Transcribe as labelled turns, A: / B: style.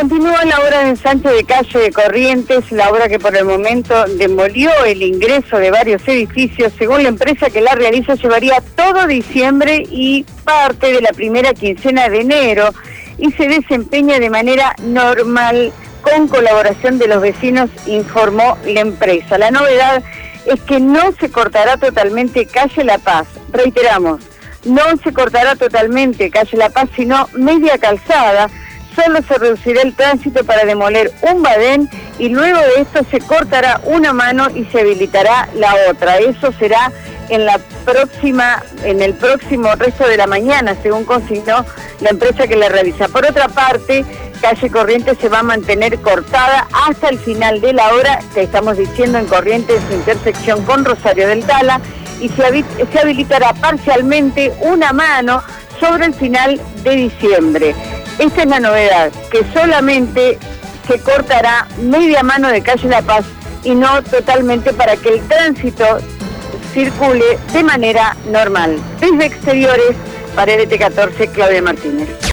A: Continúa la obra de ensanche de calle Corrientes, la obra que por el momento demolió el ingreso de varios edificios. Según la empresa que la realiza, llevaría todo diciembre y parte de la primera quincena de enero y se desempeña de manera normal con colaboración de los vecinos, informó la empresa. La novedad es que no se cortará totalmente calle La Paz. Reiteramos, no se cortará totalmente calle La Paz, sino media calzada. Solo se reducirá el tránsito para demoler un badén y luego de esto se cortará una mano y se habilitará la otra. Eso será en el próximo resto de la mañana, según consignó la empresa que la realiza. Por otra parte, calle Corrientes se va a mantener cortada hasta el final de la hora, que estamos diciendo en Corrientes, su intersección con Rosario del Tala, y se habilitará parcialmente una mano sobre el final de diciembre. Esta es la novedad, que solamente se cortará media mano de calle La Paz y no totalmente, para que el tránsito circule de manera normal. Desde Exteriores, para LT14, Claudia Martínez.